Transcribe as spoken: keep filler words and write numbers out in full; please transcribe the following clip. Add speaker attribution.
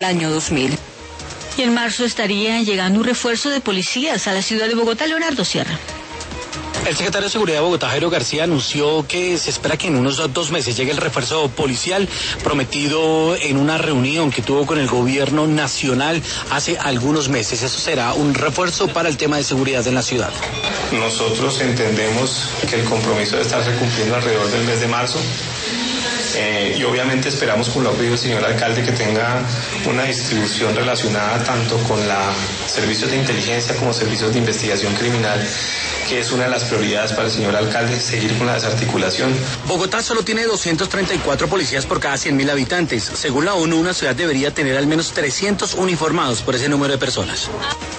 Speaker 1: año dos mil.
Speaker 2: Y en marzo estaría llegando un refuerzo de policías a la ciudad de Bogotá. Leonardo Sierra.
Speaker 3: El secretario de Seguridad de Bogotá, Jairo García, anunció que se espera que en unos dos meses llegue el refuerzo policial prometido en una reunión que tuvo con el gobierno nacional hace algunos meses. Eso será un refuerzo para el tema de seguridad en la ciudad.
Speaker 4: Nosotros entendemos que el compromiso debe estarse cumpliendo alrededor del mes de marzo. Eh, y obviamente esperamos, como lo ha pedido el señor alcalde, que tenga una distribución relacionada tanto con los servicios de inteligencia como servicios de investigación criminal, que es una de las prioridades para el señor alcalde, seguir con la desarticulación.
Speaker 3: Bogotá solo tiene doscientos treinta y cuatro policías por cada cien mil habitantes. Según la ONU, una ciudad debería tener al menos trescientos uniformados por ese número de personas.